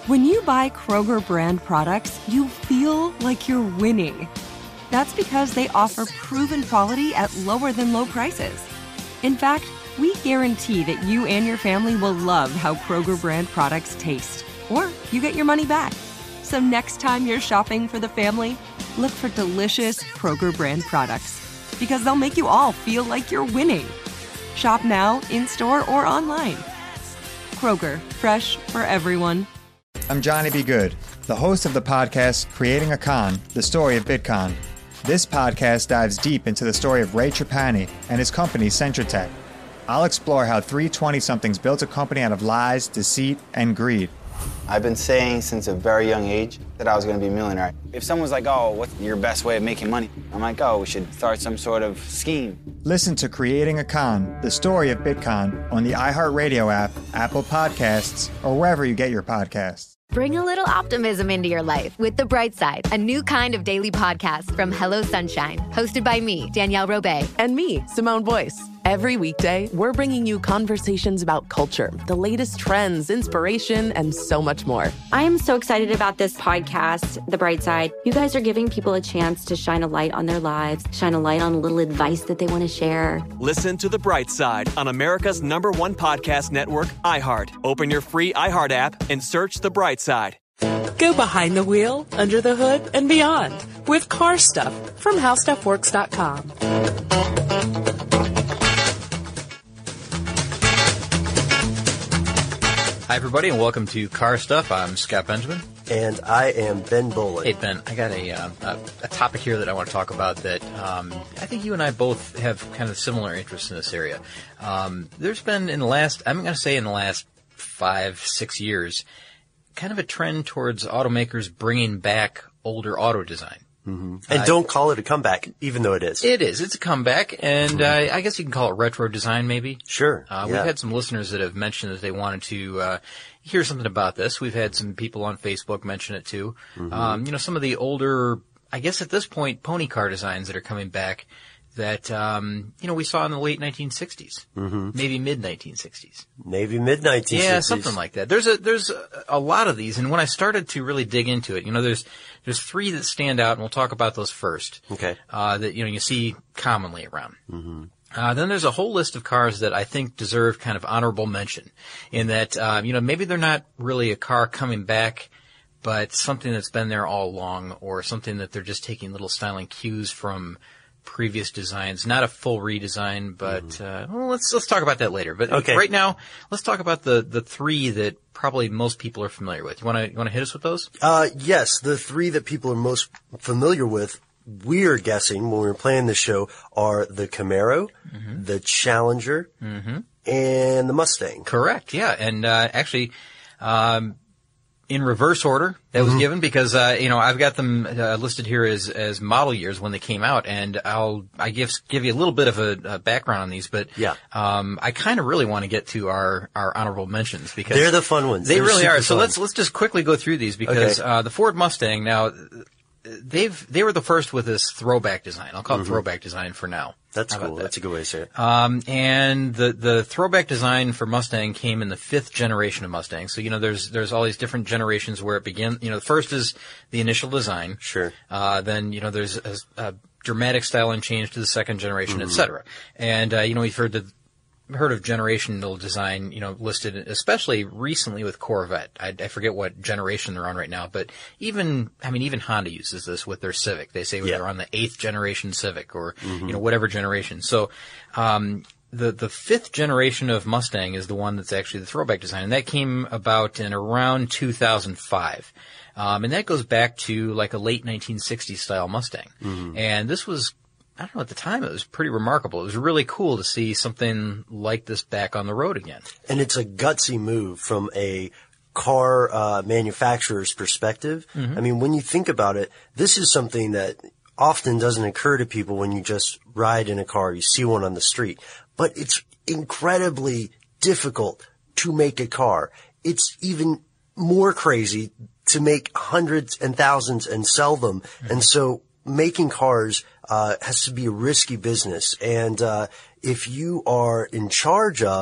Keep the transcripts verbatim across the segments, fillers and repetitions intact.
When you buy Kroger brand products, you feel like you're winning. That's because they offer proven quality at lower than low prices. In fact, we guarantee that you and your family will love how Kroger brand products taste, or you get your money back. So next time you're shopping for the family, look for delicious Kroger brand products, because they'll make you all feel like you're winning. Shop now, in-store, or online. Kroger, fresh for everyone. I'm Johnny B. Good, the host of the podcast Creating a Con, the story of Bitcoin. This podcast dives deep into the story of Ray Trapani and his company, Centratech. I'll explore how three twenty-somethings built a company out of lies, deceit, and greed. I've been saying since a very young age that I was going to be a millionaire. If someone's like, oh, what's your best way of making money? I'm like, oh, we should start some sort of scheme. Listen to Creating a Con, the story of Bitcoin, on the iHeartRadio app, Apple Podcasts, or wherever you get your podcasts. Bring a little optimism into your life with The Bright Side, a new kind of daily podcast from Hello Sunshine, hosted by me, Danielle Robay. And me, Simone Boyce. Every weekday, we're bringing you conversations about culture, the latest trends, inspiration, and so much more. I am so excited about this podcast, The Bright Side. You guys are giving people a chance to shine a light on their lives, shine a light on a little advice that they want to share. Listen to The Bright Side on America's number one podcast network, iHeart. Open your free iHeart app and search The Bright Side. Go behind the wheel, under the hood, and beyond with Car Stuff from how stuff works dot com. Hi, everybody, and welcome to Car Stuff. I'm Scott Benjamin. And I am Ben Bolin. Hey, Ben, I got a, uh, a, a topic here that I want to talk about that um, I think you and I both have kind of similar interests in this area. Um, there's been in the last, I'm going to say in the last five, six years, kind of a trend towards automakers bringing back older auto design. Mm-hmm. And uh, don't call it a comeback, even though it is. It is. It's a comeback, and mm-hmm. uh, I guess you can call it retro design, maybe. Sure. Uh, yeah. We've had some listeners that have mentioned that they wanted to uh, hear something about this. We've had some people on Facebook mention it, too. Mm-hmm. Um, you know, some of the older, I guess at this point, pony car designs that are coming back that, um, you know, we saw in the late nineteen sixties, mm-hmm. maybe mid nineteen sixties. Maybe mid nineteen sixties. Yeah, something like that. There's a, there's a, a lot of these. And when I started to really dig into it, you know, there's, there's three that stand out, and we'll talk about those first. Okay. Uh, that, you know, you see commonly around. Mm-hmm. Uh, then there's a whole list of cars that I think deserve kind of honorable mention in that, um, you know, maybe they're not really a car coming back, but something that's been there all along, or something that they're just taking little styling cues from previous designs. Not a full redesign, but mm-hmm. uh, well, let's let's talk about that later. But okay. right now, let's talk about the the three that probably most people are familiar with. You want to you want to hit us with those? Uh, yes, the three that people are most familiar with. We're guessing when we were playing this show are the Camaro, mm-hmm. the Challenger, mm-hmm. and the Mustang. Correct. Yeah, and uh, actually. Um, In reverse order, that was mm-hmm. given because, uh, you know, I've got them uh, listed here as, as model years when they came out, and I'll, I give, give you a little bit of a, a background on these, but, yeah. um, I kind of really want to get to our, our honorable mentions because. They're the fun ones. They They're really are. So fun. let's, let's just quickly go through these because, okay. uh, the Ford Mustang, now, they've, they were the first with this throwback design. I'll call it mm-hmm. throwback design for now. That's cool. That? That's a good way to say it. Um, and the, the throwback design for Mustang came in the fifth generation of Mustang. So, you know, there's, there's all these different generations where it began. You know, the first is the initial design. Sure. Uh, then, you know, there's a, a dramatic styling change to the second generation, mm-hmm. et cetera. And, uh, you know, we've heard the, heard of generational design, you know, listed, especially recently with Corvette. I, I forget what generation they're on right now, but even, I mean, even Honda uses this with their Civic. They say yeah. they're on the eighth generation Civic or, mm-hmm. you know, whatever generation. So, um, the, the fifth generation of Mustang is the one that's actually the throwback design, and that came about in around two thousand five. Um, and that goes back to like a late nineteen sixties style Mustang. Mm-hmm. And this was, I don't know, at the time it was pretty remarkable. It was really cool to see something like this back on the road again. And it's a gutsy move from a car uh, manufacturer's perspective. Mm-hmm. I mean, when you think about it, this is something that often doesn't occur to people when you just ride in a car, you see one on the street. But it's incredibly difficult to make a car. It's even more crazy to make hundreds and thousands and sell them. Mm-hmm. And so making cars uh has to be a risky business. And uh if you are in charge of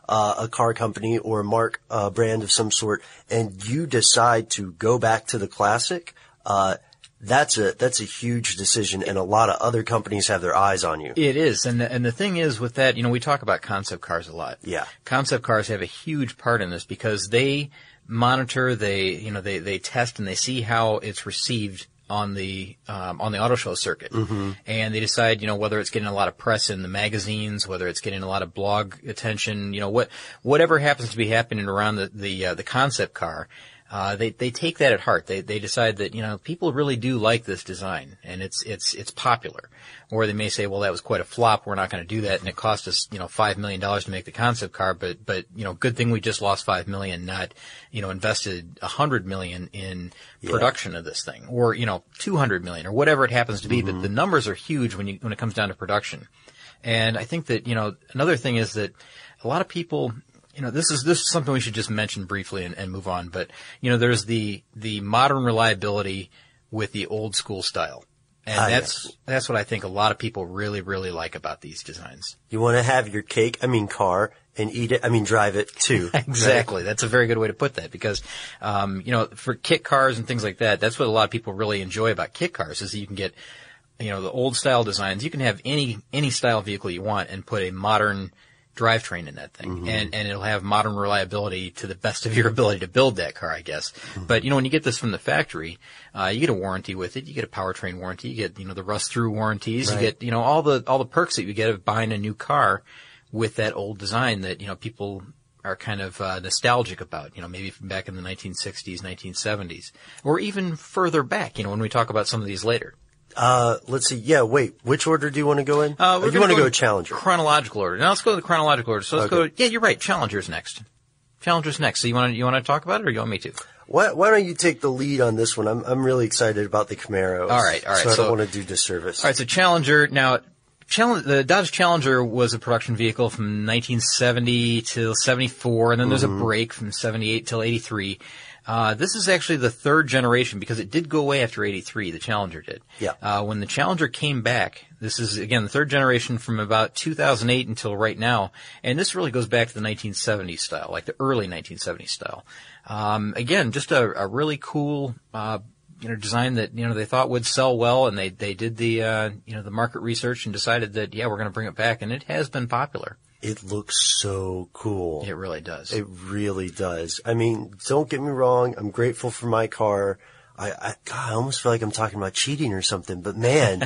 uh, a car company or a mark uh, brand of some sort, and you decide to go back to the classic, uh, that's a that's a huge decision, and a lot of other companies have their eyes on you. It is, and the, and the thing is with that, you know, we talk about concept cars a lot. Yeah, concept cars have a huge part in this because they monitor, they you know they they test and they see how it's received on the um, on the auto show circuit, mm-hmm. and they decide, you know, whether it's getting a lot of press in the magazines, whether it's getting a lot of blog attention, you know, what whatever happens to be happening around the the uh, the concept car. Uh, they, they take that at heart. They, they decide that, you know, people really do like this design and it's, it's, it's popular. Or they may say, well, that was quite a flop. We're not going to do that. And it cost us, you know, five million dollars to make the concept car. But, but, you know, good thing we just lost five million dollars, not, you know, invested a hundred million dollars in yeah. production of this thing. Or, you know, two hundred million dollars or whatever it happens to be. Mm-hmm. But the numbers are huge when you, when it comes down to production. And I think that, you know, another thing is that a lot of people, you know, this is, this is something we should just mention briefly and, and move on. But, you know, there's the, the modern reliability with the old school style. And ah, that's, yes. that's what I think a lot of people really, really like about these designs. You want to have your cake, I mean car, and eat it, I mean drive it too. Exactly. Right? That's a very good way to put that because, um, you know, for kit cars and things like that, that's what a lot of people really enjoy about kit cars is that you can get, you know, the old style designs. You can have any, any style vehicle you want and put a modern drivetrain in that thing, mm-hmm. and and it'll have modern reliability to the best of your ability to build that car, I guess. Mm-hmm. But you know, when you get this from the factory, uh, you get a warranty with it. You get a powertrain warranty. You get you know the rust-through warranties. Right. You get you know all the all the perks that you get of buying a new car with that old design that you know people are kind of uh, nostalgic about. You know, maybe from back in the nineteen sixties, nineteen seventies, or even further back. You know, when we talk about some of these later. Uh, let's see. Yeah, wait. Which order do you want to go in? Uh, we're or do you want to go, go Challenger? Chronological order. Now let's go to the chronological order. So let's okay. go. Yeah, you're right. Challenger's next. Challenger's next. So you want to you want to talk about it, or you want me to? Why, why don't you take the lead on this one? I'm I'm really excited about the Camaro. All right, all right. So I so, don't want to do disservice. All right. So Challenger. Now, Challenge, the Dodge Challenger was a production vehicle from nineteen seventy till seventy-four, and then there's mm-hmm. a break from seventy-eight till eighty-three. Uh, this is actually the third generation because it did go away after eighty-three. The Challenger did. Yeah. Uh, when the Challenger came back, this is, again, the third generation from about two thousand eight until right now. And this really goes back to the nineteen seventies style, like the early nineteen seventies style. Um, again, just a, a really cool, uh, you know, design that, you know, they thought would sell well. And they, they did the, uh, you know, the market research and decided that, yeah, we're going to bring it back. And it has been popular. It looks so cool. It really does. It really does. I mean, don't get me wrong. I'm grateful for my car. I, I, God, I almost feel like I'm talking about cheating or something, but man,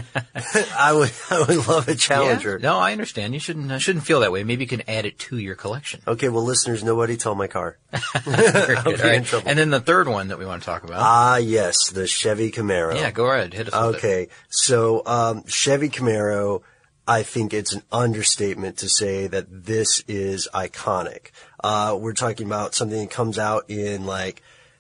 I would, I would love a Challenger. Yeah, no, I understand. You shouldn't, uh, shouldn't feel that way. Maybe you can add it to your collection. Okay, well, listeners, nobody tell my car. Very good. All right. And then the third one that we want to talk about. Ah, yes, the Chevy Camaro. Yeah, go ahead. Hit us with okay, it. so, um, Chevy Camaro, I think it's an understatement to say that this is iconic. Uh, we're talking about something that comes out in like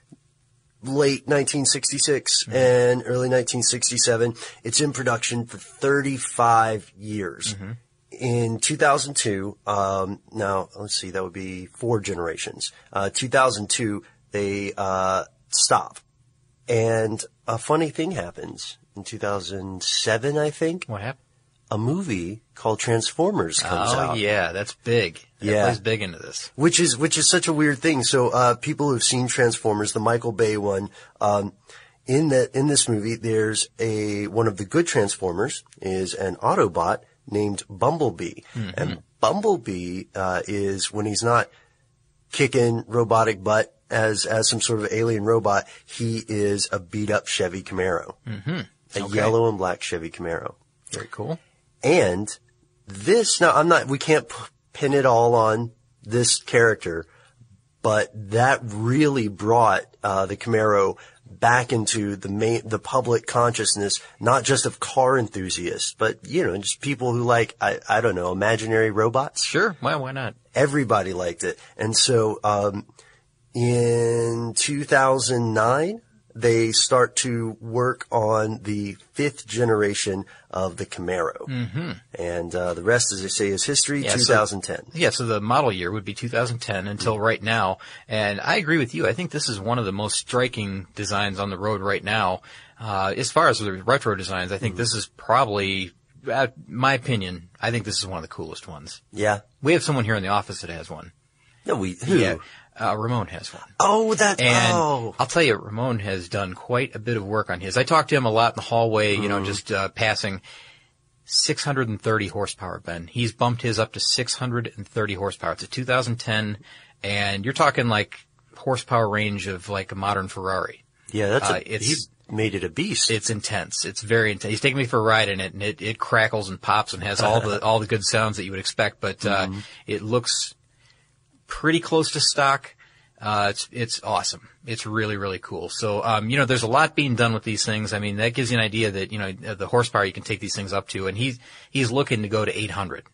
late nineteen sixty-six mm-hmm. and early nineteen sixty-seven. It's in production for thirty-five years. Mm-hmm. In two thousand two, um, now let's see, that would be four generations. Uh, two thousand two, they, uh, stop. And a funny thing happens in two thousand seven, I think. What happened? A movie called Transformers comes oh, out. Oh yeah, that's big. That yeah. plays big into this. Which is, which is such a weird thing. So, uh, people who've seen Transformers, the Michael Bay one, um, in that, in this movie, there's a, one of the good Transformers is an Autobot named Bumblebee. Mm-hmm. And Bumblebee, uh, is when he's not kicking robotic butt as, as some sort of alien robot, he is a beat up Chevy Camaro. Mm-hmm. A okay. yellow and black Chevy Camaro. Very cool. And this, now I'm not, we can't p- pin it all on this character, but that really brought, uh, the Camaro back into the main, the public consciousness, not just of car enthusiasts, but, you know, just people who like, I, I don't know, imaginary robots. Sure. Well, why not? Everybody liked it. And so, um, in two thousand nine, they start to work on the fifth generation of the Camaro. Mm-hmm. And, uh, the rest, as they say, is history, yeah, twenty ten. So, yeah, so the model year would be two thousand ten until mm-hmm. right now. And I agree with you. I think this is one of the most striking designs on the road right now. Uh, as far as the retro designs, I think mm-hmm. this is probably, uh, my opinion, I think this is one of the coolest ones. Yeah. We have someone here in the office that has one. No, we, who? Yeah. Uh, Ramon has one. Oh, that's, and oh. I'll tell you, Ramon has done quite a bit of work on his. I talked to him a lot in the hallway, you know, mm. just, uh, passing six hundred thirty horsepower, Ben. He's bumped his up to six hundred thirty horsepower. It's a two thousand ten, and you're talking like horsepower range of like a modern Ferrari. Yeah, that's, uh, a, it's, he made it a beast. It's intense. It's very intense. He's taking me for a ride in it, and it, it crackles and pops and has all the, all the good sounds that you would expect, but, uh, mm. it looks pretty close to stock. Uh, it's, it's awesome. It's really, really cool. So, um, you know, there's a lot being done with these things. I mean, that gives you an idea that, you know, the horsepower you can take these things up to, and he's, he's looking to go to eight hundred.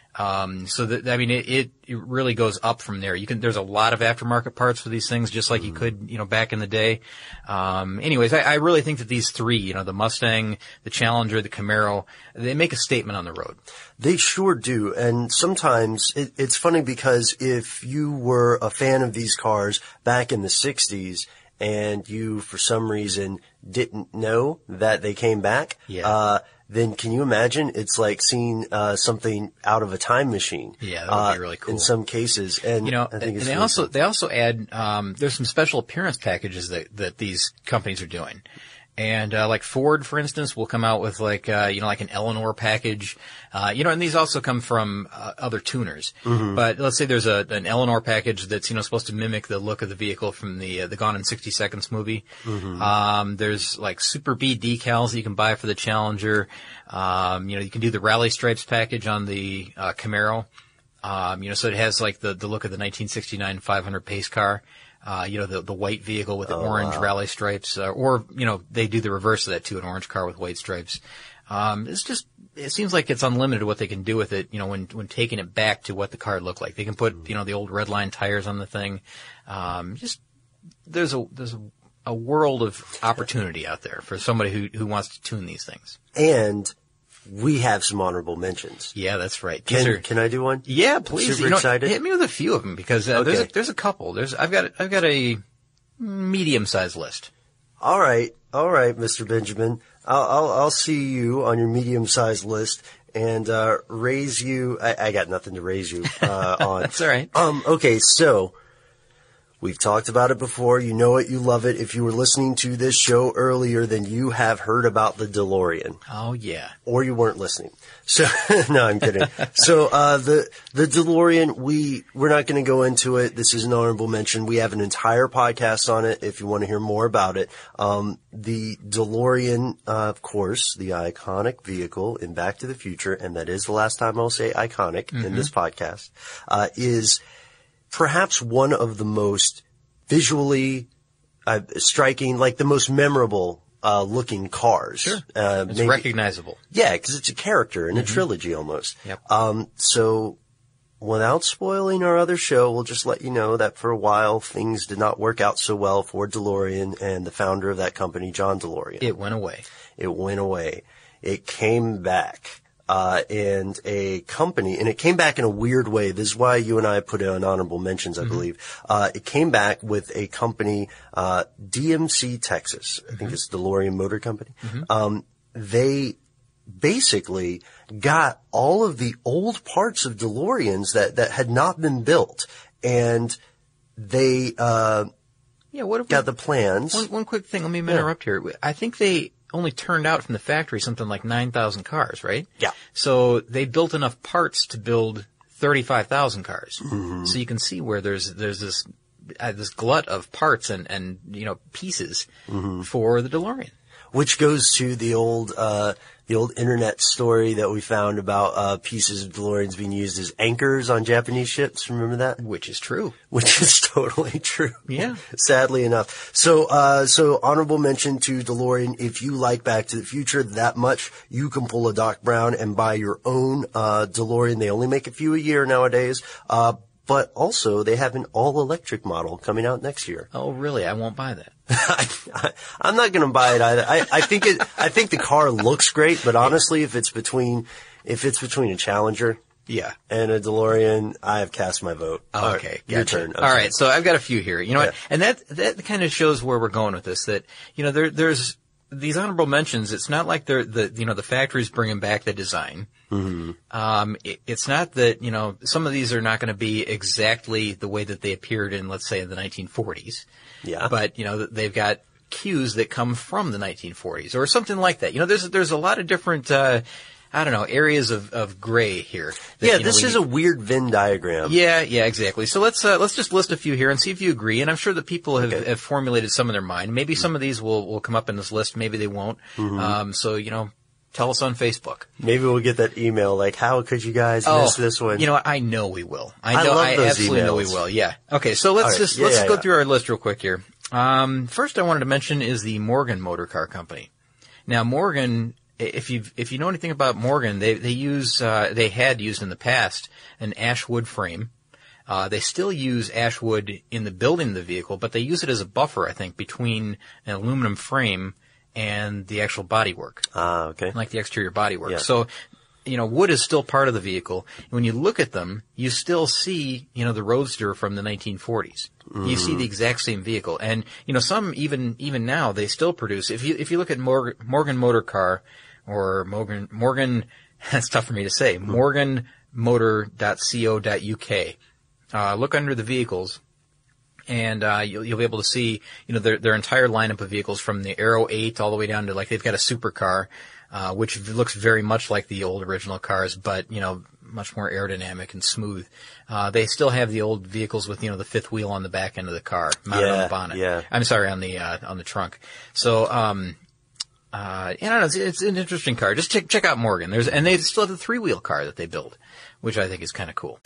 Um, so that, I mean, it, it, it really goes up from there. You can, there's a lot of aftermarket parts for these things, just like mm. you could, you know, back in the day. Um, anyways, I, I really think that these three, you know, the Mustang, the Challenger, the Camaro, they make a statement on the road. They sure do. And sometimes it, it's funny because if you were a fan of these cars back in the sixties and you, for some reason, didn't know that they came back, yeah. uh, then can you imagine? It's like seeing uh, something out of a time machine. Yeah, that would uh, be really cool in some cases. And you know, I think and it's they really also cool. they also add um, there's some special appearance packages that that these companies are doing. And, uh, like Ford, for instance, will come out with like, uh, you know, like an Eleanor package. Uh, you know, and these also come from, uh, other tuners. Mm-hmm. But let's say there's a, an Eleanor package that's, you know, supposed to mimic the look of the vehicle from the, uh, the Gone in sixty seconds movie. Mm-hmm. Um, there's like Super B decals that you can buy for the Challenger. Um, you know, you can do the Rally Stripes package on the, uh, Camaro. Um, you know, so it has like the, the look of the nineteen sixty-nine five hundred pace car. Uh, you know, the, the white vehicle with the oh, orange wow. rally stripes, uh, or, you know, they do the reverse of that too, an orange car with white stripes. Um, it's just, it seems like it's unlimited what they can do with it, you know, when, when taking it back to what the car looked like. They can put, you know, the old red line tires on the thing. Um, just, there's a, there's a, a world of opportunity out there for somebody who, who wants to tune these things. And we have some honorable mentions. Yeah, that's right. Can, are, can I do one? Yeah, please. Super you know, excited. Hit me with a few of them because uh, okay. there's a, there's a couple. There's I've got I've got a medium-sized list. All right, all right, Mister Benjamin. I'll I'll, I'll see you on your medium-sized list and uh raise you. I, I got nothing to raise you uh, on. That's all right. Um. Okay, so. We've talked about it before. You know it. You love it. If you were listening to this show earlier, then you have heard about the DeLorean. Oh, yeah. Or you weren't listening. So, no, I'm kidding. So, uh, the, the DeLorean, we, we're not going to go into it. This is an honorable mention. We have an entire podcast on it if you want to hear more about it. Um, the DeLorean, uh, of course, the iconic vehicle in Back to the Future, and that is the last time I'll say iconic mm-hmm. in this podcast, uh, is perhaps one of the most visually uh, striking, like the most memorable uh looking cars. Sure. Uh, it's maybe, recognizable. Yeah, because it's a character in mm-hmm. a trilogy almost. Yep. Um, so without spoiling our other show, we'll just let you know that for a while things did not work out so well for DeLorean and the founder of that company, John DeLorean. It went away. It went away. It came back. Uh, and a company, and it came back in a weird way. This is why you and I put it on honorable mentions, I mm-hmm. believe. Uh, it came back with a company, uh, D M C Texas. I mm-hmm. think it's DeLorean Motor Company. Mm-hmm. Um, they basically got all of the old parts of DeLoreans that, that had not been built. And they, uh, yeah, what if got we, the plans. One, one quick thing. Let me interrupt yeah. here. I think they only turned out from the factory something like nine thousand cars, right? Yeah. So they built enough parts to build thirty-five thousand cars. Mm-hmm. So you can see where there's, there's this, uh, this glut of parts and, and, you know, pieces mm-hmm. for the DeLorean. Which goes to the old, uh, the old internet story that we found about, uh, pieces of DeLoreans being used as anchors on Japanese ships. Remember that? Which is true. Which is totally true. Yeah. Sadly enough. So, uh, so honorable mention to DeLorean. If you like Back to the Future that much, you can pull a Doc Brown and buy your own, uh, DeLorean. They only make a few a year nowadays. Uh, But also, they have an all-electric model coming out next year. Oh, really? I won't buy that. I, I, I'm not going to buy it either. I, I think it. I think the car looks great, but honestly, if it's between, if it's between a Challenger, yeah, and a DeLorean, I have cast my vote. Oh, okay, your gotcha. turn. All right, so I've got a few here. You know yeah. what? And that that kind of shows where we're going with this. That you know, there there's these honorable mentions. It's not like they're the you know the factory's bringing back the design. Mm-hmm. Um, it, it's not that, you know, some of these are not going to be exactly the way that they appeared in, let's say, the nineteen forties. Yeah. But, you know, they've got cues that come from the nineteen forties or something like that. You know, there's, there's a lot of different, uh, I don't know, areas of, of gray here. That, yeah, you know, this we, is a weird Venn diagram. Yeah, yeah, exactly. So let's, uh, let's just list a few here and see if you agree. And I'm sure that people have, Okay. have formulated some in their mind. Maybe some of these will, will come up in this list. Maybe they won't. Mm-hmm. Um, so, you know, tell us on Facebook. Maybe we'll get that email like, how could you guys Oh, miss this one? You know what? I know we will. I I know. love I those absolutely know we emails. will. Yeah. Okay. So let's All right. just Yeah, let's yeah, go yeah. through our list real quick here. Um, first, I wanted to mention is the Morgan Motor Car Company. Now, Morgan, if you if you know anything about Morgan, they they use uh, they had used in the past an ash wood frame. Uh, they still use ash wood in the building of the vehicle, but they use it as a buffer, I think, between an aluminum frame and the actual bodywork. Ah, okay. Like the exterior bodywork. Yeah. So, you know, wood is still part of the vehicle. When you look at them, you still see, you know, the Roadster from the nineteen forties. Mm. You see the exact same vehicle. And, you know, some even, even now, they still produce, if you, if you look at Morgan, Morgan Motor Car or Morgan, Morgan, that's tough for me to say, mm. morgan motor dot co dot u k. Uh, look under the vehicles. And, uh, you'll, you'll be able to see, you know, their, their entire lineup of vehicles from the Aero eight all the way down to, like, they've got a supercar, uh, which looks very much like the old original cars, but, you know, much more aerodynamic and smooth. Uh, they still have the old vehicles with, you know, the fifth wheel on the back end of the car, mounted on Yeah, the bonnet. yeah. I'm sorry, on the, uh, on the trunk. So, um, uh, I don't know, it's, it's an interesting car. Just check, check out Morgan. There's, and they still have the three-wheel car that they build, which I think is kind of cool.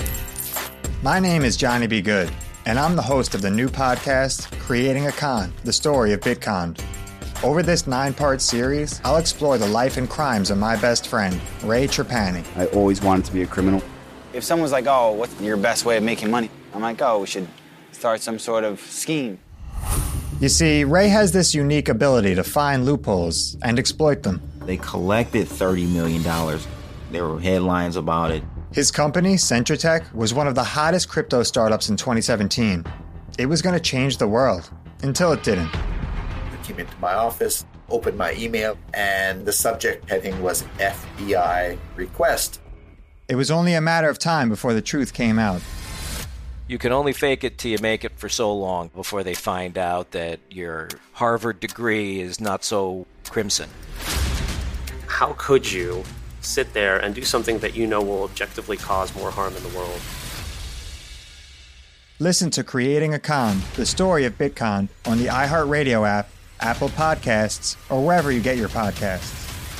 My name is Johnny B. Good, and I'm the host of the new podcast, Creating a Con, the story of Bitcon. Over this nine-part series, I'll explore the life and crimes of my best friend, Ray Trapani. I always wanted to be a criminal. If someone's like, oh, what's your best way of making money? I'm like, oh, we should start some sort of scheme. You see, Ray has this unique ability to find loopholes and exploit them. They collected thirty million dollars. There were headlines about it. His company, Centratech, was one of the hottest crypto startups in twenty seventeen. It was going to change the world, until it didn't. I came into my office, opened my email, and the subject heading was F B I request. It was only a matter of time before the truth came out. You can only fake it till you make it for so long before they find out that your Harvard degree is not so crimson. How could you sit there and do something that you know will objectively cause more harm in the world? Listen to Creating a Con, the story of Bitcon, on the iHeartRadio app, Apple Podcasts, or wherever you get your podcasts.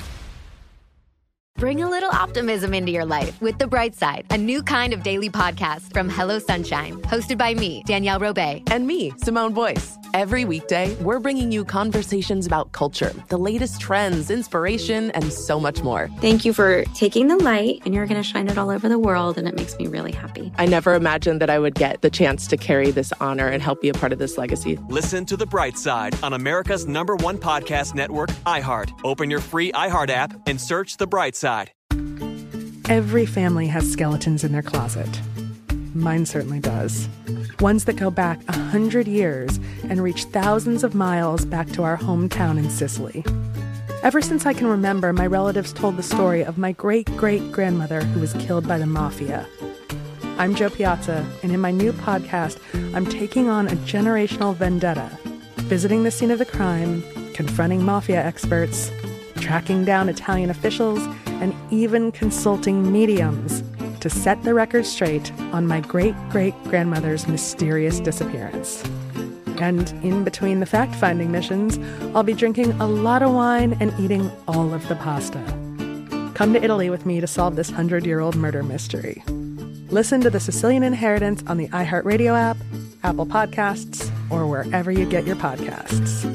Bring a little optimism into your life with The Bright Side, a new kind of daily podcast from Hello Sunshine, hosted by me, Danielle Robay. And me, Simone Boyce. Every weekday, we're bringing you conversations about culture, the latest trends, inspiration, and so much more. Thank you for taking the light, and you're going to shine it all over the world, and it makes me really happy. I never imagined that I would get the chance to carry this honor and help be a part of this legacy. Listen to The Bright Side on America's number one podcast network, iHeart. Open your free iHeart app and search The Bright Side. Every family has skeletons in their closet. Mine certainly does. Ones that go back a hundred years and reach thousands of miles back to our hometown in Sicily. Ever since I can remember, my relatives told the story of my great-great-grandmother who was killed by the mafia. I'm Jo Piazza, and in my new podcast, I'm taking on a generational vendetta, visiting the scene of the crime, confronting mafia experts, tracking down Italian officials, and even consulting mediums to set the record straight on my great-great-grandmother's mysterious disappearance. And in between the fact-finding missions, I'll be drinking a lot of wine and eating all of the pasta. Come to Italy with me to solve this hundred-year-old murder mystery. Listen to The Sicilian Inheritance on the iHeartRadio app, Apple Podcasts, or wherever you get your podcasts.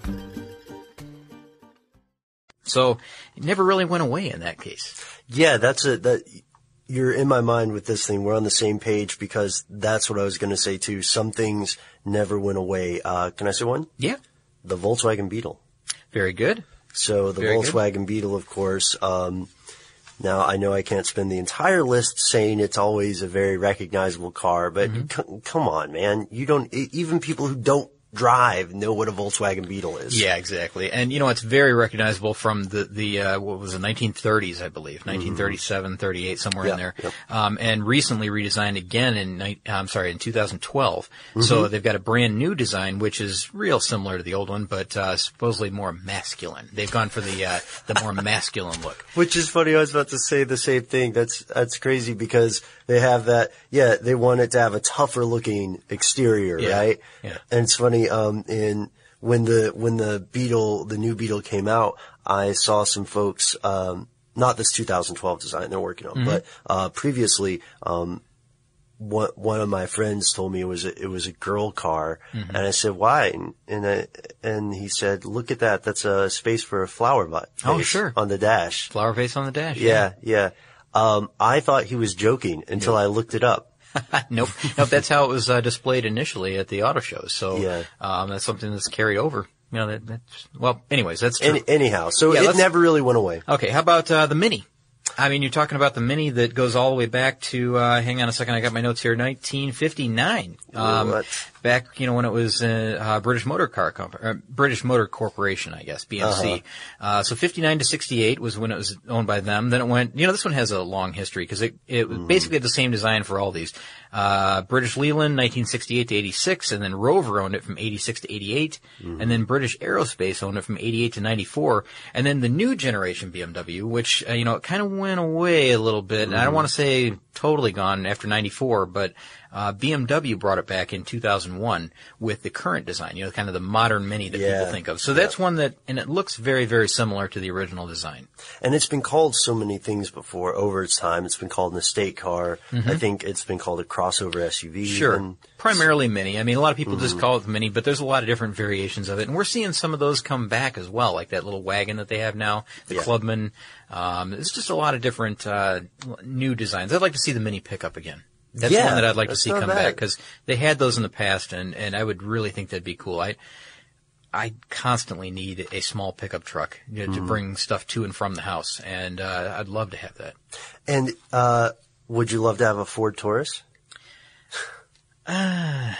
So it never really went away in that case. Yeah, that's a, that, you're in my mind with this thing. We're on the same page because that's what I was going to say too. Some things never went away. Uh, can I say one? Yeah. The Volkswagen Beetle. Very good. So the Very Volkswagen good. Beetle, of course. Um, now I know I can't spend the entire list saying it's always a very recognizable car, but Mm-hmm. c- come on, man. You don't, even people who don't drive know what a Volkswagen Beetle is. Yeah, exactly. And, you know, it's very recognizable from the, the, uh, what was it, nineteen thirties, I believe. nineteen thirty-seven, thirty-eight, somewhere Yeah, in there. yep. Um, and recently redesigned again in, ni- I'm sorry, in two thousand twelve. Mm-hmm. So they've got a brand new design, which is real similar to the old one, but, uh, supposedly more masculine. They've gone for the, uh, the more masculine look. Which is funny. I was about to say the same thing. That's, that's crazy because they have that, yeah, they want it to have a tougher looking exterior, Yeah, right? yeah. And it's funny, um, in, when the, when the Beetle, the new Beetle came out, I saw some folks, um, not this two thousand twelve design they're working on, Mhm. but, uh, previously, um, one, one of my friends told me it was a, it was a girl car. Mhm. And I said, why? And, and, I, and he said, look at that. That's a space for a flower butt. Oh, face sure. On the dash. Flower face on the dash. Yeah, yeah. Um, I thought he was joking until I looked it up. nope. Nope. That's how it was uh, displayed initially at the auto shows. So, Yeah. um, that's something that's carried over. You know, that, that's, well, anyways, that's true. Any, anyhow, so Yeah, it let's- never really went away. Okay, how about uh, the Mini? I mean, you're talking about the Mini that goes all the way back to, uh, hang on a second, I got my notes here, nineteen fifty-nine. Um, What? back, you know, when it was uh, uh, British Motor Car Company, uh, British Motor Corporation, I guess, B M C. Uh-huh. Uh, so fifty-nine to sixty-eight was when it was owned by them. Then it went, you know, this one has a long history because it, it was basically had the same design for all these. Uh, British Leyland, nineteen sixty-eight to eighty-six, and then Rover owned it from eighty-six to eighty-eight, and then British Aerospace owned it from eighty-eight to ninety-four, and then the new generation B M W, which, uh, you know, it kind of went away a little bit. And I don't want to say totally gone after ninety-four, but uh, B M W brought it back in two thousand one with the current design, you know, kind of the modern Mini that Yeah. people think of. So that's one that, and it looks very, very similar to the original design. And it's been called so many things before over its time. It's been called an estate car. Mhm. I think it's been called a crossover S U V. Sure. And Primarily Mini. I mean, a lot of people just Mhm. call it the Mini, but there's a lot of different variations of it. And we're seeing some of those come back as well, like that little wagon that they have now, the Yeah. Clubman. Um, it's just a lot of different uh, new designs. I'd like to see the Mini pick up again. That's Yeah, one that I'd like to that's see not come bad. back because they had those in the past, and, and I would really think that'd be cool. I I constantly need a small pickup truck, you know, to Mhm. bring stuff to and from the house, and uh, I'd love to have that. And uh, would you love to have a Ford Taurus? Uh,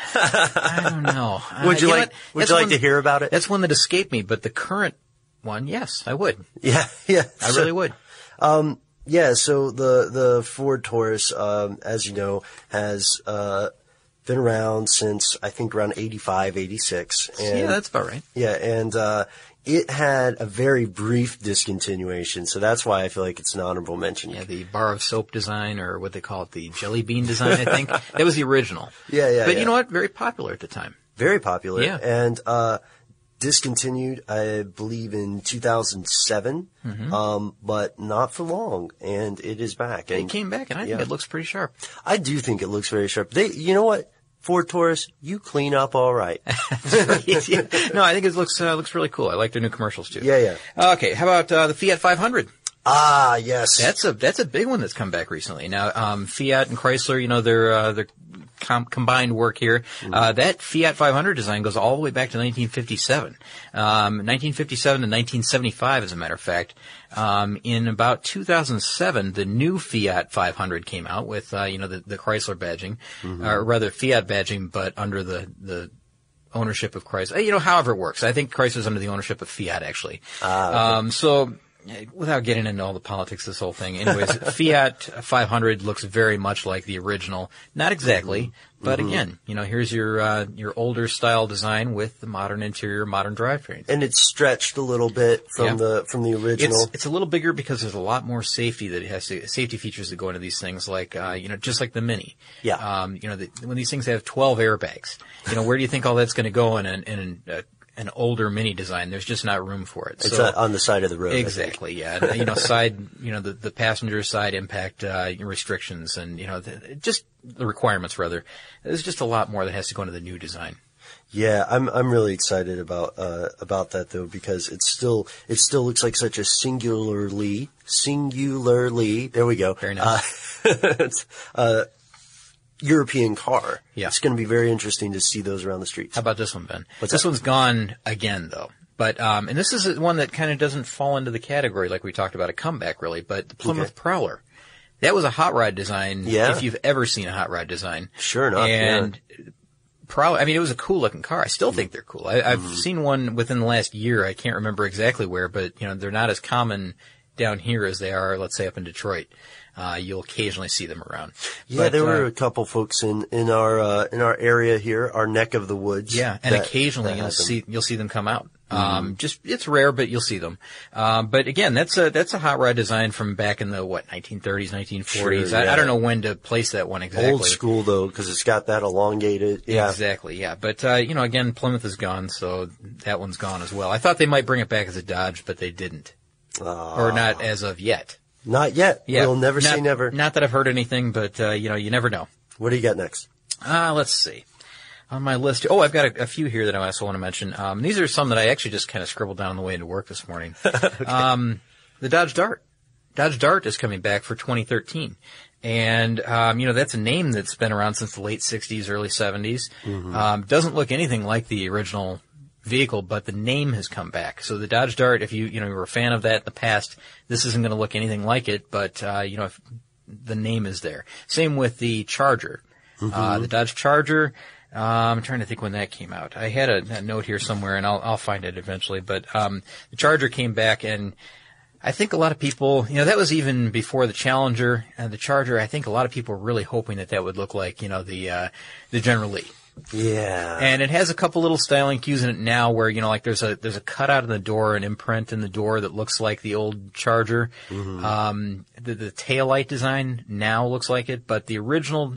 I don't know. Would Uh, you know like? what? Would That's you like one- to hear about it? That's one that escaped me, but the current one, yes, I would. Yeah, yeah. I So- really would. Um, yeah, so the, the Ford Taurus, um, as you know, has, uh, been around since, I think, around eighty-five, eighty-six. And, Yeah, that's about right. Yeah, and, uh, it had a very brief discontinuation, so that's why I feel like it's an honorable mention. Yeah, the bar of soap design, or what they call it, the jelly bean design, I think. That was the original. Yeah, yeah, But yeah. you know what? Very popular at the time. Very popular. Yeah. And, uh, discontinued, I believe, in two thousand seven, Mhm. um, but not for long, and it is back. It And came back, and I think yeah. it looks pretty sharp. I do think it looks very sharp. They, you know what? Ford Taurus, you clean up all right. Yeah. No, I think it looks uh, looks really cool. I like their new commercials too. Yeah, yeah. Okay, how about uh, the Fiat five hundred? Ah, yes. That's a that's a big one that's come back recently. Now, um, Fiat and Chrysler, you know, their uh, their com- combined work here. Uh, that Fiat five hundred design goes all the way back to nineteen fifty-seven. Um, nineteen fifty-seven to nineteen seventy-five, as a matter of fact. Um, in about two thousand seven, the new Fiat five hundred came out with, uh, you know, the, the Chrysler badging, Mhm. or rather Fiat badging, but under the the ownership of Chrysler. You know, however it works. I think Chrysler's under the ownership of Fiat, actually. Ah, okay. Um, so, without getting into all the politics of this whole thing, anyways, Fiat five hundred looks very much like the original. Not exactly, but Mhm. again, you know, here's your uh, your older style design with the modern interior, modern drivetrain. And it's stretched a little bit from Yeah. the from the original. It's, it's a little bigger because there's a lot more safety that it has to, safety features that go into these things, like, uh, you know, just like the Mini. Yeah. Um, you know, the, when these things have twelve airbags, you know, where do you think all that's going to go in an, in an, uh, an older Mini design? There's just not room for it. It's So- uh, on the side of the road. I think. Exactly, yeah. And, you know, side, you know, the, the passenger side impact, uh, restrictions and, you know, the, just the requirements rather. There's just a lot more that has to go into the new design. Yeah, I'm I'm really excited about uh about that though, because it's still it still looks like such a singularly singularly there we go. Very nice. Uh, it's, uh European car. Yeah. It's going to be very interesting to see those around the streets. How about this one, Ben? What's this that? one's gone again, though. But, um, and this is one that kind of doesn't fall into the category like we talked about a comeback, really, but the Plymouth Okay. Prowler. That was a hot rod design, Yeah. if you've ever seen a hot rod design. Sure enough, And Probably. I mean, it was a cool looking car. I still think they're cool. I, I've mm-hmm. seen one within the last year. I can't remember exactly where, but you know, they're not as common down here as they are, let's say, up in Detroit. Uh, you'll occasionally see them around. Yeah, but, there were uh, a couple folks in, in our, uh, in our area here, our neck of the woods. Yeah, and that, occasionally that you'll see, you'll see them come out. Mm-hmm. Um, just, it's rare, but you'll see them. Um, but again, that's a, that's a hot rod design from back in the, what, nineteen thirties, nineteen forties. Sure, yeah. I, I don't know when to place that one exactly. Old school though, cause it's got that elongated. Yeah. Exactly, yeah. But, uh, you know, again, Plymouth is gone, so that one's gone as well. I thought they might bring it back as a Dodge, but they didn't. Uh, or not as of yet. Not yet. Yeah. We'll never not, say never. Not that I've heard anything, but, uh, you know, you never know. What do you got next? Uh, let's see. On my list, oh, I've got a, a few here that I also want to mention. Um, these are some that I actually just kind of scribbled down on the way into work this morning. okay. Um, the Dodge Dart. Dodge Dart is coming back for twenty thirteen. And, um, you know, that's a name that's been around since the late sixties, early seventies. Mm-hmm. Um, doesn't look anything like the original vehicle, but the name has come back. So the Dodge Dart, if you, you know, you were a fan of that in the past, this isn't going to look anything like it, but, uh, you know, if the name is there. Same with the Charger. Mm-hmm. Uh, the Dodge Charger, uh, I'm trying to think when that came out. I had a, a note here somewhere and I'll, I'll find it eventually, but, um, the Charger came back and I think a lot of people, you know, that was even before the Challenger and the Charger. I think a lot of people were really hoping that that would look like, you know, the, uh, the General Lee. Yeah. And it has a couple little styling cues in it now where, you know, like there's a, there's a cutout in the door, an imprint in the door that looks like the old Charger. Mm-hmm. Um, the, the taillight design now looks like it, but the original,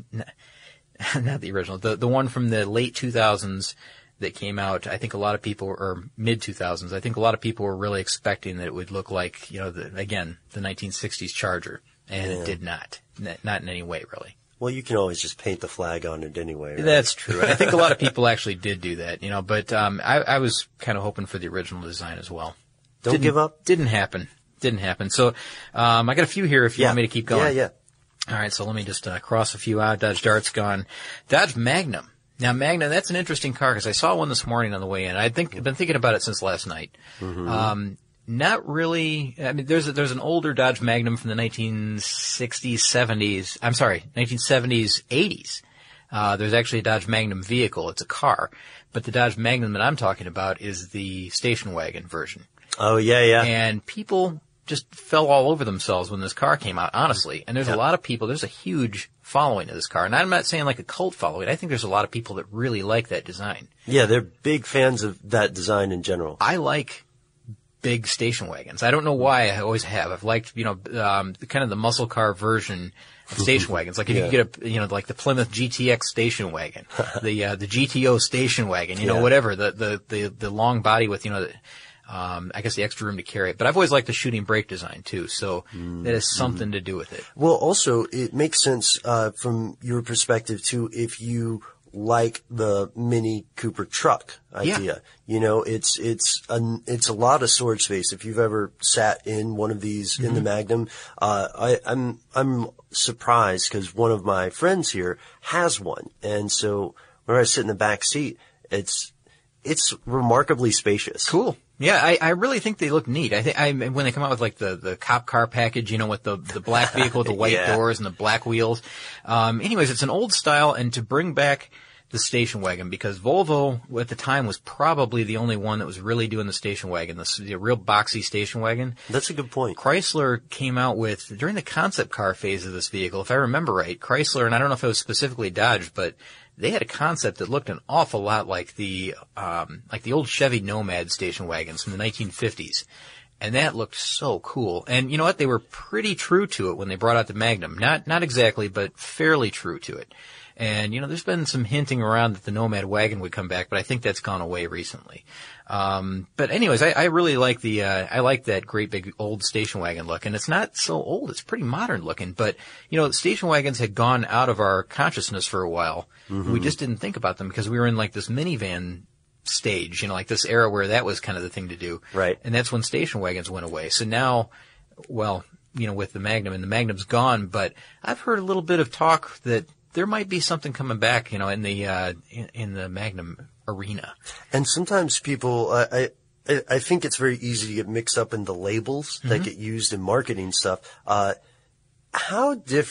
not the original, the, the one from the late two thousands that came out, I think a lot of people, or mid two thousands, I think a lot of people were really expecting that it would look like, you know, the, again, the nineteen sixties Charger. And yeah. It did not. Not in any way, really. Well, you can always just paint the flag on it anyway, right? That's true. And I think a lot of people actually did do that, you know, but, um, I, I was kind of hoping for the original design as well. Don't didn't, give up? Didn't happen. Didn't happen. So, um, I got a few here if you yeah. want me to keep going. Yeah, yeah. All right. So let me just, uh, cross a few out. Dodge Dart's gone. Dodge Magnum. Now, Magnum, that's an interesting car because I saw one this morning on the way in. I think, I've been thinking about it since last night. Mm-hmm. Um, Not really. I mean, there's a, there's an older Dodge Magnum from the nineteen sixties, seventies. I'm sorry, nineteen seventies, eighties. Uh, there's actually a Dodge Magnum vehicle. It's a car, but the Dodge Magnum that I'm talking about is the station wagon version. Oh yeah, yeah. And people just fell all over themselves when this car came out, honestly. And there's yeah. a lot of people. There's a huge following of this car, and I'm not saying like a cult following. I think there's a lot of people that really like that design. Yeah, they're big fans of that design in general. I like big station wagons. I don't know why. I always have. I've liked, you know, um, kind of the muscle car version of station wagons. Like if yeah. you get a, you know, like the Plymouth G T X station wagon, the, uh, the G T O station wagon, you know, yeah. whatever, the, the, the, the long body with, you know, the, um, I guess the extra room to carry it. But I've always liked the shooting brake design too. So mm. that has something mm. to do with it. Well, also it makes sense, uh, from your perspective too, if you like the Mini Cooper truck idea. Yeah. You know, it's, it's a, it's a lot of storage space. If you've ever sat in one of these mm-hmm. in the Magnum, uh, I, I'm, I'm surprised because one of my friends here has one. And so when I sit in the back seat, it's, it's remarkably spacious. Cool. Yeah, I, I really think they look neat. I think I, when they come out with like the, the cop car package, you know, with the, the black vehicle with the white yeah. doors and the black wheels. Um, anyways, it's an old style, and to bring back the station wagon, because Volvo at the time was probably the only one that was really doing the station wagon, the, the real boxy station wagon. That's a good point. Chrysler came out with, during the concept car phase of this vehicle, if I remember right, Chrysler, and I don't know if it was specifically Dodge, but they had a concept that looked an awful lot like the, um, like the old Chevy Nomad station wagons from the nineteen fifties. And that looked so cool. And you know what? They were pretty true to it when they brought out the Magnum. Not, not exactly, but fairly true to it. And, you know, there's been some hinting around that the Nomad wagon would come back, but I think that's gone away recently. Um, but anyways, I, I really like the, uh, I like that great big old station wagon look. And it's not so old. It's pretty modern looking. But, you know, station wagons had gone out of our consciousness for a while. Mm-hmm. We just didn't think about them because we were in like this minivan stage, you know, like this era where that was kind of the thing to do. Right. And that's when station wagons went away. So now, well, you know, with the Magnum, and the Magnum's gone, but I've heard a little bit of talk that there might be something coming back, you know, in the, uh, in, in the Magnum arena. And sometimes people, uh, I, I, I think it's very easy to get mixed up in the labels mm-hmm. that get used in marketing stuff. Uh, how different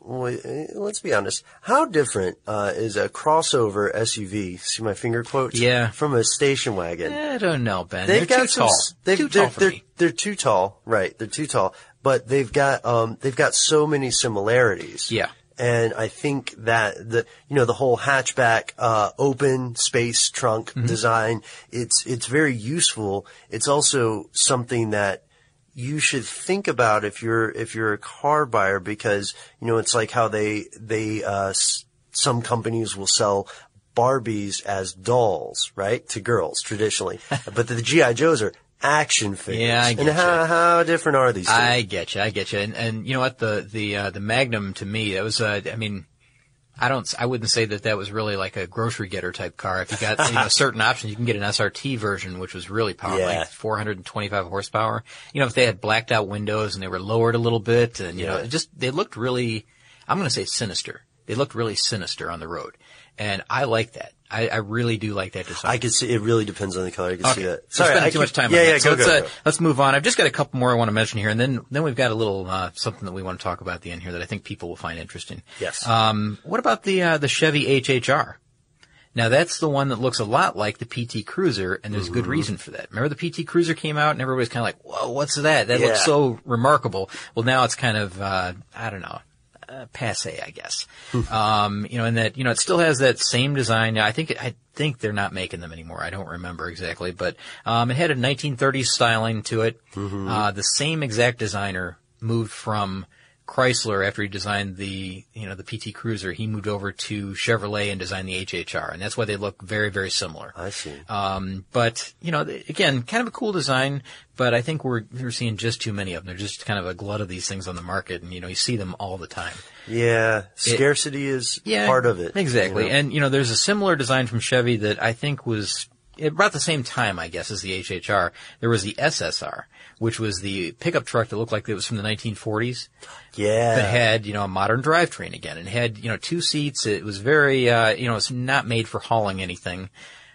well, let's be honest. How different uh, is a crossover S U V? See my finger quotes? Yeah. From a station wagon. I don't know, Ben. They've they're got too some, tall. They've, Too they're, tall for they're, me. They're too tall, right? They're too tall. But they've got um, they've got so many similarities. Yeah. And I think that the, you know, the whole hatchback, uh, open space trunk mm-hmm. design, it's, it's very useful. It's also something that you should think about if you're, if you're a car buyer, because, you know, it's like how they, they, uh, s- some companies will sell Barbies as dolls, right? To girls, traditionally. But the G I. Joes are action figures. Yeah, I get and how, you. how different are these two? I get you. I get you. And, and you know what? The, the, uh, the Magnum to me, that was, uh, I mean, I don't, I wouldn't say that that was really like a grocery getter type car. If you got, you know, certain options, you can get an S R T version, which was really powerful, Yeah. like four hundred twenty-five horsepower. You know, if they had blacked out windows and they were lowered a little bit and, you Yeah. know, it just, they looked really, I'm going to say sinister. They looked really sinister on the road. And I like that. I, I really do like that design. I could see, it really depends on the color. I can okay. see that. We're spending I too keep- much time yeah, on yeah, that. So go, let's, go, uh, go. let's move on. I've just got a couple more I want to mention here, and then, then we've got a little, uh, something that we want to talk about at the end here that I think people will find interesting. Yes. Um, what about the, uh, the Chevy H H R? Now that's the one that looks a lot like the P T Cruiser, and there's Mm-hmm. good reason for that. Remember the P T Cruiser came out and everybody's kind of like, whoa, what's that? That Yeah. looks so remarkable. Well, now it's kind of, uh, I don't know. Uh, passe, I guess. um, you know, and that, you know, it still has that same design. I think, I think they're not making them anymore. I don't remember exactly, but, um, it had a nineteen thirties styling to it. Mm-hmm. Uh, the same exact designer moved from Chrysler after he designed the, you know, the P T Cruiser. He moved over to Chevrolet and designed the H H R, and that's why they look very, very similar. I see. Um, but, you know, again, kind of a cool design, but I think we're, we're seeing just too many of them. There's just kind of a glut of these things on the market, and, you know, you see them all the time. Yeah. Scarcity it, is yeah, part of it. Exactly. You know? And, you know, there's a similar design from Chevy that I think was about the same time, I guess, as the H H R. There was the S S R, which was the pickup truck that looked like it was from the nineteen forties. Yeah. That had, you know, a modern drivetrain again, and had, you know, two seats. It was very, uh, you know, it's not made for hauling anything.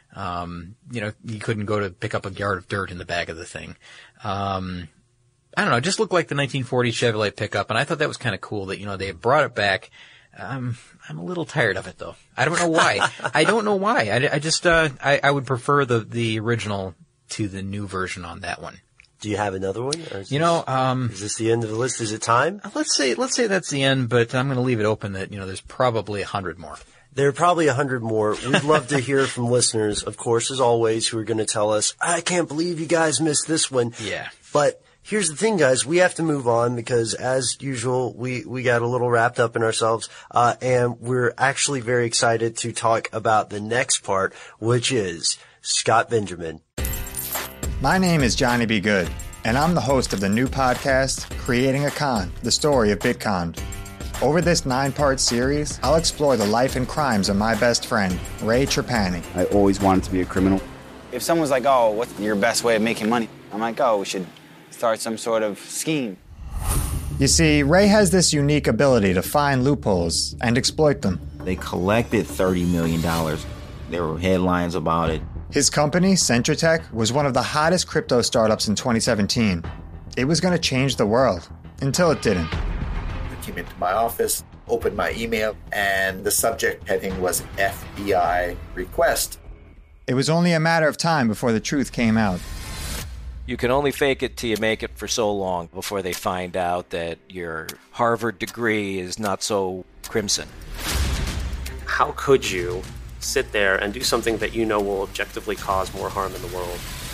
Um, you know, you couldn't go to pick up a yard of dirt in the back of the thing. Um, I don't know, it just looked like the nineteen forties Chevrolet pickup, and I thought that was kind of cool that, you know, they brought it back. Um, I'm a little tired of it though. I don't know why. I don't know why. I, I just, uh, I, I would prefer the, the original to the new version on that one. Do you have another one? Or is You this, know, um, is this the end of the list? Is it time? let's say, let's say that's the end, but I'm going to leave it open that, you know, there's probably a hundred more. There are probably a hundred more. We'd love to hear from listeners, of course, as always, who are going to tell us, I can't believe you guys missed this one. Yeah. But here's the thing, guys. We have to move on because, as usual, we, we got a little wrapped up in ourselves. Uh, and we're actually very excited to talk about the next part, which is Scott Benjamin. My name is Johnny B. Good, and I'm the host of the new podcast, Creating a Con, the story of Bitcon. Over this nine-part series, I'll explore the life and crimes of my best friend, Ray Trapani. I always wanted to be a criminal. If someone's like, oh, what's your best way of making money? I'm like, oh, we should start some sort of scheme. You see, Ray has this unique ability to find loopholes and exploit them. They collected thirty million dollars. There were headlines about it. His company, Centratech, was one of the hottest crypto startups in twenty seventeen. It was going to change the world, until it didn't. I came into my office, opened my email, and the subject heading was F B I request. It was only a matter of time before the truth came out. You can only fake it till you make it for so long before they find out that your Harvard degree is not so crimson. How could you sit there and do something that you know will objectively cause more harm in the world?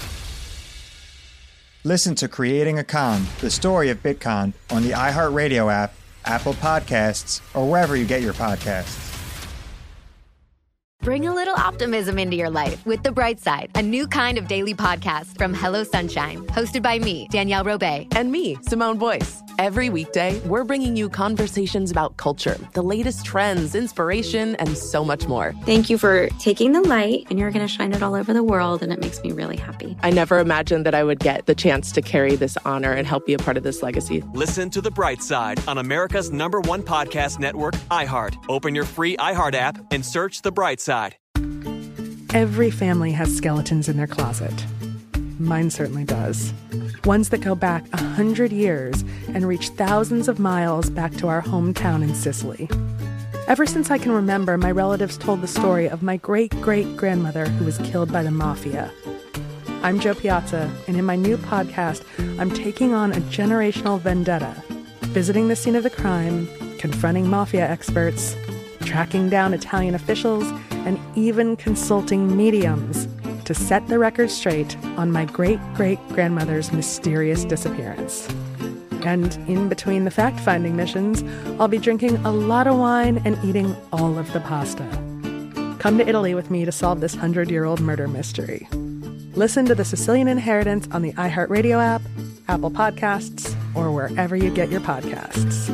Listen to Creating a Con, the story of Bitcon, on the iHeartRadio app, Apple Podcasts, or wherever you get your podcasts. Bring a little optimism into your life with The Bright Side, a new kind of daily podcast from Hello Sunshine, hosted by me, Danielle Robay. And me, Simone Boyce. Every weekday, we're bringing you conversations about culture, the latest trends, inspiration, and so much more. Thank you for taking the light, and you're going to shine it all over the world, and it makes me really happy. I never imagined that I would get the chance to carry this honor and help be a part of this legacy. Listen to The Bright Side on America's number one podcast network, iHeart. Open your free iHeart app and search The Bright Side. Every family has skeletons in their closet. Mine certainly does. Ones that go back a hundred years and reach thousands of miles back to our hometown in Sicily. Ever since I can remember, my relatives told the story of my great-great-grandmother who was killed by the mafia. I'm Jo Piazza, and in my new podcast, I'm taking on a generational vendetta, visiting the scene of the crime, confronting mafia experts, tracking down Italian officials, and even consulting mediums to set the record straight on my great-great-grandmother's mysterious disappearance. And in between the fact-finding missions, I'll be drinking a lot of wine and eating all of the pasta. Come to Italy with me to solve this hundred-year-old murder mystery. Listen to The Sicilian Inheritance on the iHeartRadio app, Apple Podcasts, or wherever you get your podcasts.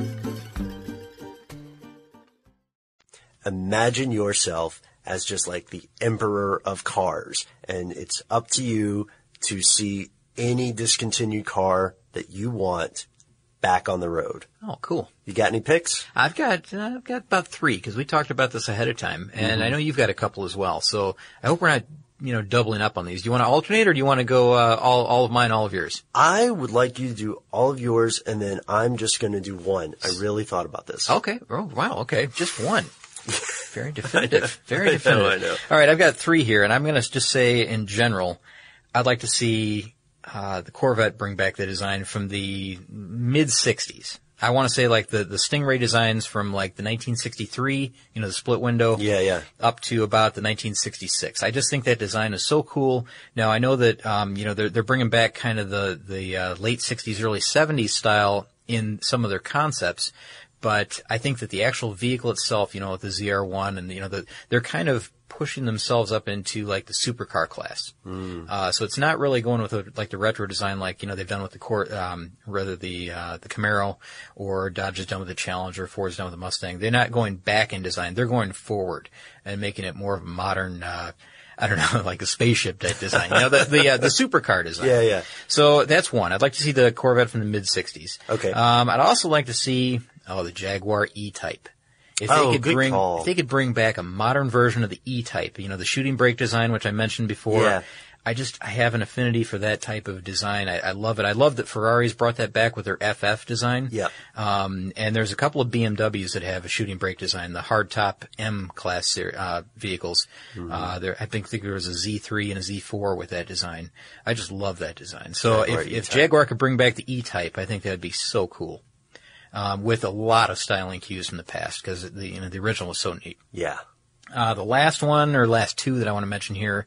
Imagine yourself as just like the emperor of cars, and it's up to you to see any discontinued car that you want back on the road. Oh, cool. You got any picks? I've got, uh, I've got about three, because we talked about this ahead of time, and Mm-hmm. I know you've got a couple as well, so I hope we're not, you know, doubling up on these. Do you want to alternate, or do you want to go, uh, all, all of mine, all of yours? I would like you to do all of yours, and then I'm just going to do one. I really thought about this. Okay. Oh, wow. Okay. Just one. Very definitive. Very definitive. I know, I know. All right. I've got three here, and I'm going to just say in general, I'd like to see, uh, the Corvette bring back the design from the mid sixties. I want to say like the, the Stingray designs from like the nineteen sixty-three, you know, the split window. Yeah, yeah. Up to about the nineteen sixty-six. I just think that design is so cool. Now I know that, um, you know, they're, they're bringing back kind of the, the, uh, late sixties, early seventies style in some of their concepts. But I think that the actual vehicle itself, you know, with the Z R one and, you know, the, they're kind of pushing themselves up into like the supercar class. Mm. Uh, so it's not really going with a, like the retro design like, you know, they've done with the Cor- um, rather the, uh, the Camaro, or Dodge has done with the Challenger, Ford's done with the Mustang. They're not going back in design. They're going forward and making it more of a modern, uh, I don't know, like a spaceship type design. You know, the, the, uh, the supercar design. Yeah, yeah. So that's one. I'd like to see the Corvette from the mid sixties. Okay. Um, I'd also like to see, oh, the Jaguar E-Type. If they Oh, could good bring, call. if they could bring back a modern version of the E-Type, you know, the shooting brake design, which I mentioned before. Yeah. I just, I have an affinity for that type of design. I, I love it. I love that Ferrari's brought that back with their F F design. Yeah. Um, and there's a couple of B M Ws that have a shooting brake design, the hardtop M class ser- uh, vehicles. Mm-hmm. Uh, there, I think, think there was a Z three and a Z four with that design. I just love that design. So Jaguar if, if E-Type. Jaguar could bring back the E-Type, I think that'd be so cool. Um, with a lot of styling cues from the past, because the, you know, the original was so neat. Yeah. Uh, the last one, or last two that I want to mention here,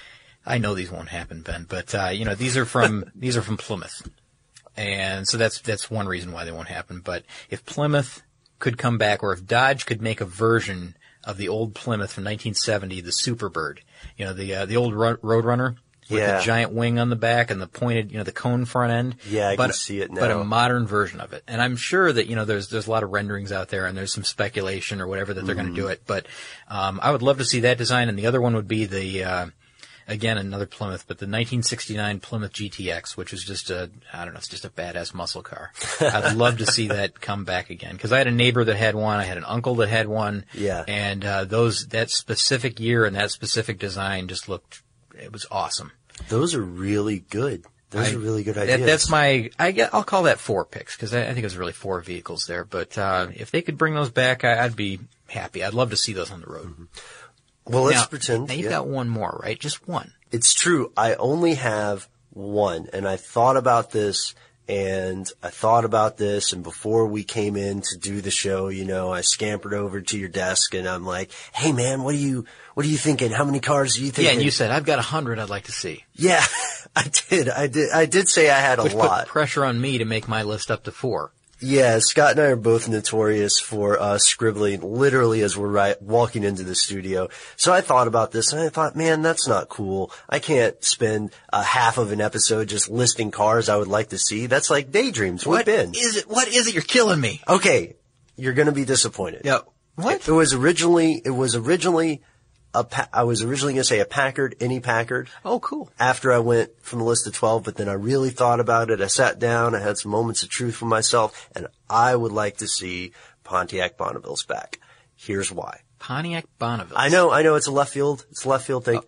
I know these won't happen, Ben, but, uh, you know, these are from, these are from Plymouth. And so that's, that's one reason why they won't happen. But if Plymouth could come back, or if Dodge could make a version of the old Plymouth from nineteen seventy, the Superbird, you know, the, uh, the old ro- Roadrunner with Yeah. the giant wing on the back and the pointed, you know, the cone front end. Yeah, I but, can see it now. But a modern version of it. And I'm sure that, you know, there's, there's a lot of renderings out there, and there's some speculation or whatever that they're Mm-hmm. going to do it. But, um, I would love to see that design. And the other one would be the, uh, again, another Plymouth, but the nineteen sixty-nine Plymouth G T X, which is just a, I don't know, it's just a badass muscle car. I'd love to see that come back again, because I had a neighbor that had one, I had an uncle that had one, Yeah. and uh, those that specific year and that specific design just looked, it was awesome. Those are really good. Those I- are really good that- ideas. that's my, I get, I'll call that four picks, because I, I think it was really four vehicles there. But uh, if they could bring those back, I, I'd be happy. I'd love to see those on the road. Mm-hmm. Well, let's now, pretend. Now you've yeah. got one more, right? Just one. It's true. I only have one, and I thought about this, and I thought about this, and before we came in to do the show, you know, I scampered over to your desk, and I'm like, "Hey, man, what are you, what are you thinking? How many cars are you thinking?" Yeah, and you said, I've got a hundred I'd like to see. "Yeah, I did, I did, I did say I had a Which lot." put pressure on me to make my list up to four. Yeah, Scott and I are both notorious for uh, scribbling literally as we're right, walking into the studio. So I thought about this, and I thought, man, that's not cool. I can't spend a half of an episode just listing cars I would like to see. That's like daydreams. We've What been. is it? What is it? You're killing me. Okay, you're going to be disappointed. Yeah. What? It, it was originally. It was originally a. Pa- I was originally going to say a Packard, any Packard. Oh, cool. After I went from the list of twelve, but then I really thought about it. I sat down. I had some moments of truth for myself, and I would like to see Pontiac Bonnevilles back. Here's why. Pontiac Bonneville. I know, I know, it's a left field. It's a left field thing. Uh, okay.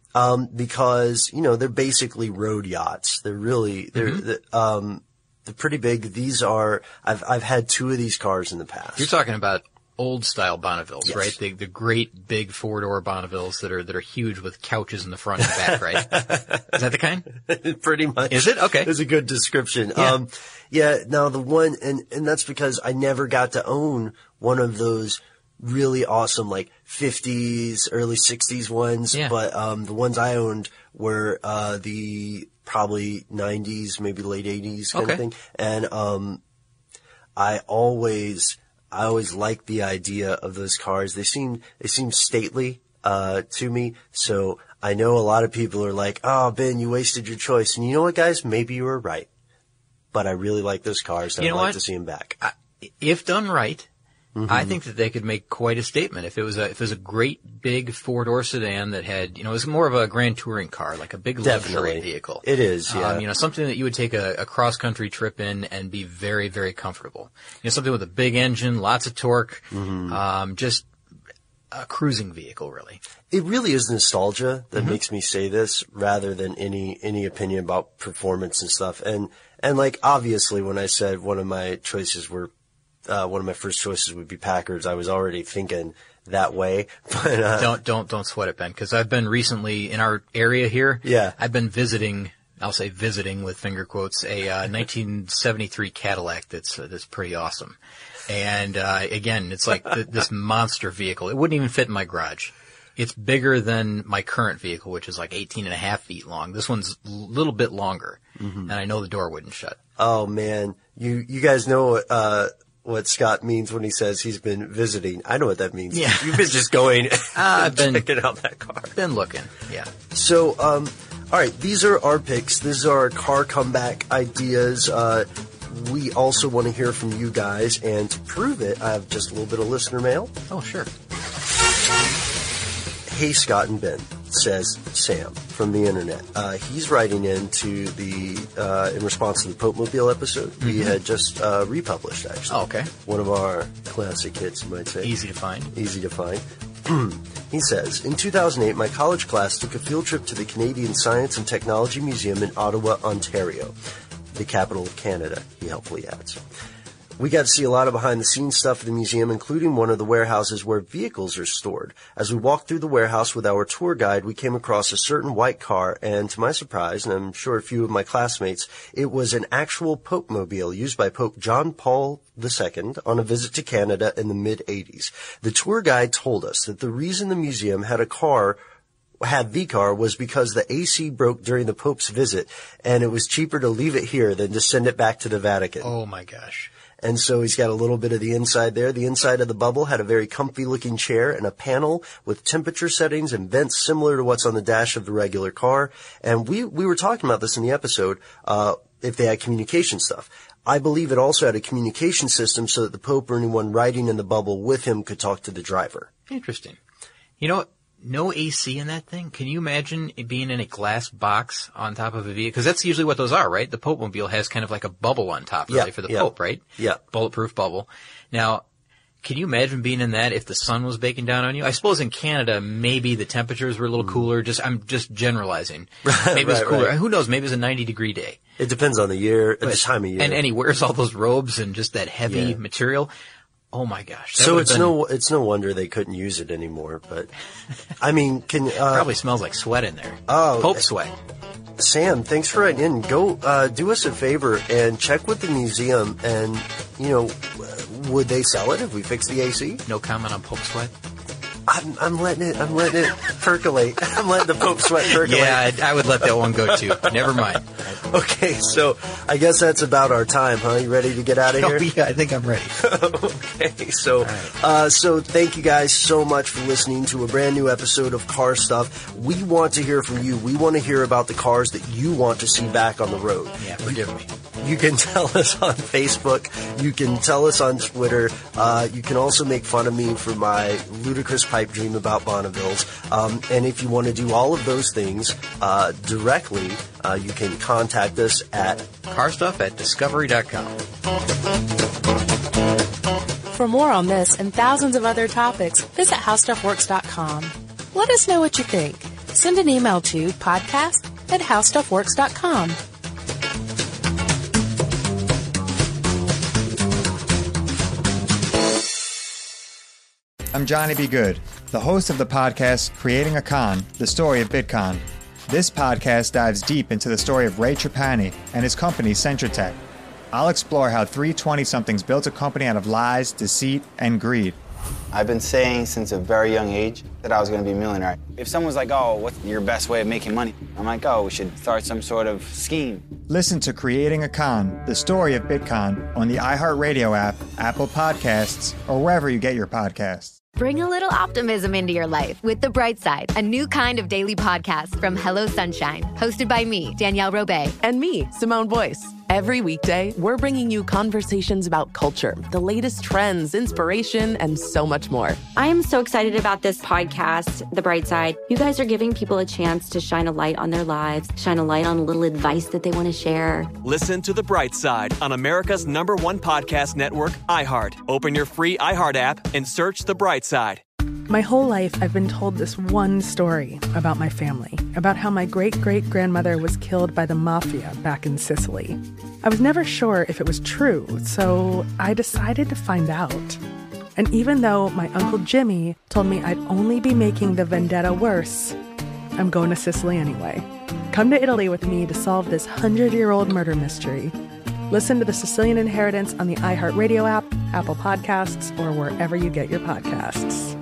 Um, because, you know, they're basically road yachts. They're really, they're, Mm-hmm. they're, um, they're pretty big. These are, I've, I've had two of these cars in the past. You're talking about old style Bonnevilles, Yes. right? The, the great big four door Bonnevilles that are, that are huge with couches in the front and back, right? Is that the kind? Pretty much. Is it? Okay. It's a good description. Yeah. Um, yeah, now the one, and, and that's because I never got to own one of those really awesome, like, fifties, early sixties ones. Yeah. But, um, the ones I owned were, uh, the probably nineties, maybe late eighties kind Okay. of thing. And, um, I always, I always liked the idea of those cars. They seem, they seem stately, uh, to me. So I know a lot of people are like, oh, Ben, you wasted your choice. And you know what, guys? Maybe you were right. But I really like those cars, and You I'd know like what? to see them back. I, if done right, Mhm. I think that they could make quite a statement. If it was a, if it was a great big four door sedan that had, you know, it was more of a grand touring car, like a big luxury Definitely. vehicle. It is, yeah. Um, you know, something that you would take a, a cross country trip in and be very, very comfortable. You know, something with a big engine, lots of torque, Mhm. um, just a cruising vehicle, really. It really is nostalgia that Mhm. makes me say this rather than any, any opinion about performance and stuff. And, and like, obviously when I said one of my choices were, uh, one of my first choices would be Packards, I was already thinking that way. But, uh, Don't, don't, don't sweat it, Ben, because I've been recently in our area here. Yeah. I've been visiting, I'll say visiting with finger quotes, a, uh, nineteen seventy-three Cadillac that's, uh, that's pretty awesome. And, uh, again, it's like th- this monster vehicle. It wouldn't even fit in my garage. It's bigger than my current vehicle, which is like eighteen and a half feet long. This one's a little bit longer. Mhm. And I know the door wouldn't shut. Oh man, you, you guys know, uh, what Scott means when he says he's been visiting. I know what that means. Yeah. You've been just going Uh, I've been checking out that car. Been looking. Yeah. So, um, all right, these are our picks. These are our car comeback ideas. Uh, we also want to hear from you guys, and to prove it, I have just a little bit of listener mail. Oh, sure. Hey, Scott and Ben, says Sam from the internet. Uh, he's writing in to the, uh, in response to the Pope Mobile episode we Mhm. had just, uh, republished, actually. Oh, okay. One of our classic hits, you might say. Easy to find. Easy to find. He says, in two thousand eight, my college class took a field trip to the Canadian Science and Technology Museum in Ottawa, Ontario, the capital of Canada, he helpfully adds. We got to see a lot of behind-the-scenes stuff at the museum, including one of the warehouses where vehicles are stored. As we walked through the warehouse with our tour guide, we came across a certain white car, and to my surprise, and I'm sure a few of my classmates, it was an actual Pope-mobile used by Pope John Paul the Second on a visit to Canada in the mid-eighties. The tour guide told us that the reason the museum had a car had the car was because the A C broke during the Pope's visit, and it was cheaper to leave it here than to send it back to the Vatican. Oh my gosh. And so he's got a little bit of the inside there. The inside of the bubble had a very comfy looking chair and a panel with temperature settings and vents similar to what's on the dash of the regular car. And we, we were talking about this in the episode, uh, if they had communication stuff. I believe it also had a communication system so that the Pope or anyone riding in the bubble with him could talk to the driver. Interesting. You know what? No A C in that thing? Can you imagine it being in a glass box on top of a vehicle? Because that's usually what those are, right? The Pope Mobile has kind of like a bubble on top, really, Yeah, for the yeah. Pope, right? Yeah. Bulletproof bubble. Now, can you imagine being in that if the sun was baking down on you? I suppose in Canada, maybe the temperatures were a little cooler. Just I'm just generalizing. Maybe it's Right, cooler. right. Who knows? Maybe it's a ninety degree day. It depends on the year, the But- time of year. And, and he wears all those robes and just that heavy Yeah. material. Oh my gosh. that So would've it's been- no, it's no wonder they couldn't use it anymore, but I mean, can, uh, Probably smells like sweat in there. Oh. Pope sweat. Sam, thanks for writing in. Go, uh, do us a favor and check with the museum and, you know, would they sell it if we fix the A C? No comment on Pope sweat? I'm, I'm letting it, I'm letting it percolate. I'm letting the Pope sweat percolate. Yeah, I, I would let that one go too. Never mind. Okay, so I guess that's about our time, huh? You ready to get out of Oh, here? yeah, I think I'm ready. Okay, so, uh, so thank you guys so much for listening to a brand new episode of Car Stuff. We want to hear from you. We want to hear about the cars that you want to see back on the road. Yeah, forgive me. You can tell us on Facebook. You can tell us on Twitter. Uh, you can also make fun of me for my ludicrous pipe dream about Bonnevilles. Um, and if you want to do all of those things uh, directly, uh, you can contact us at carstuff at discovery dot com. For more on this and thousands of other topics, visit how stuff works dot com. Let us know what you think. Send an email to podcast at how stuff works dot com. I'm Johnny B. Good, the host of the podcast Creating a Con, the story of Bitcoin. This podcast dives deep into the story of Ray Trapani and his company CentraTech. I'll explore how three twenty-somethings built a company out of lies, deceit, and greed. I've been saying since a very young age that I was going to be a millionaire. If someone's like, oh, what's your best way of making money? I'm like, oh, we should start some sort of scheme. Listen to Creating a Con, the story of Bitcoin on the iHeartRadio app, Apple Podcasts, or wherever you get your podcasts. Bring a little optimism into your life with The Bright Side, a new kind of daily podcast from Hello Sunshine, hosted by me, Danielle Robay. And me, Simone Boyce. Every weekday, we're bringing you conversations about culture, the latest trends, inspiration, and so much more. I am so excited about this podcast, The Bright Side. You guys are giving people a chance to shine a light on their lives, shine a light on a little advice that they want to share. Listen to The Bright Side on America's number one podcast network, iHeart. Open your free iHeart app and search The Bright Side. My whole life, I've been told this one story about my family, about how my great-great-grandmother was killed by the mafia back in Sicily. I was never sure if it was true, so I decided to find out. And even though my Uncle Jimmy told me I'd only be making the vendetta worse, I'm going to Sicily anyway. Come to Italy with me to solve this hundred-year-old murder mystery. Listen to The Sicilian Inheritance on the iHeartRadio app, Apple Podcasts, or wherever you get your podcasts.